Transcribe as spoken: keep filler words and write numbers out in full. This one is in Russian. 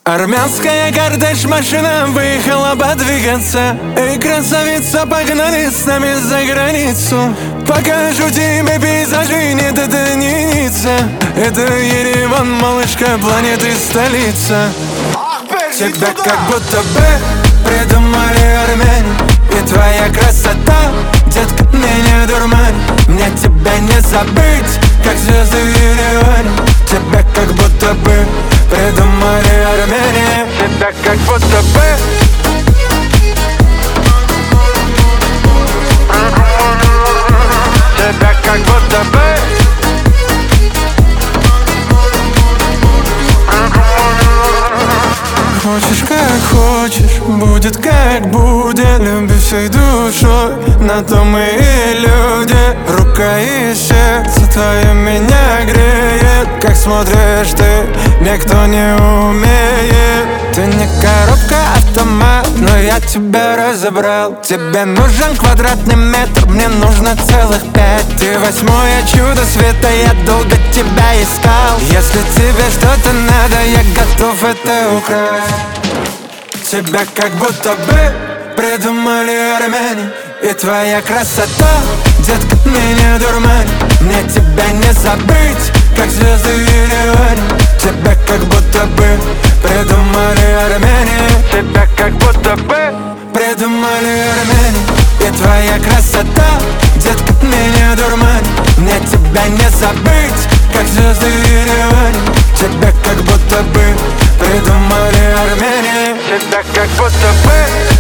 Армянская кортеж машина выехала подвигаться, и красавица, погнали с нами за границу. Покажу тебе пейзажи, нет, это не Ницца, это Ереван, малышка, планеты столица. Тебя как будто бы придумали армяне, и твоя красота, детка, меня дурманит. Мне тебя не забыть, как звезды в Ереване. Тебя как будто бы придумали армяне. Тебя как будто бы Тебя как будто бы Хочешь как хочешь, будет как будет. Люби всей душой, на то мы и люди. Рука и сердце твое меня греет. Как смотришь ты, никто не умеет. Ты не коробка, автомат, но я тебя разобрал. Тебе нужен квадратный метр, мне нужно целых пять. Ты восьмое чудо света, я долго тебя искал. Если тебе что-то надо, я готов это украсть. Тебя как будто бы придумали армяне, и твоя красота, детка, меня дурманит. Мне тебя не забыть, как звезды в Ереване. Тебя как будто бы придумали армяне. Тебя как будто бы придумали армяне, и твоя красота, детка, меня дурманит. Мне тебя не забыть, как звезды в Ереване. Тебя как будто бы придумали армяне. Тебя как будто бы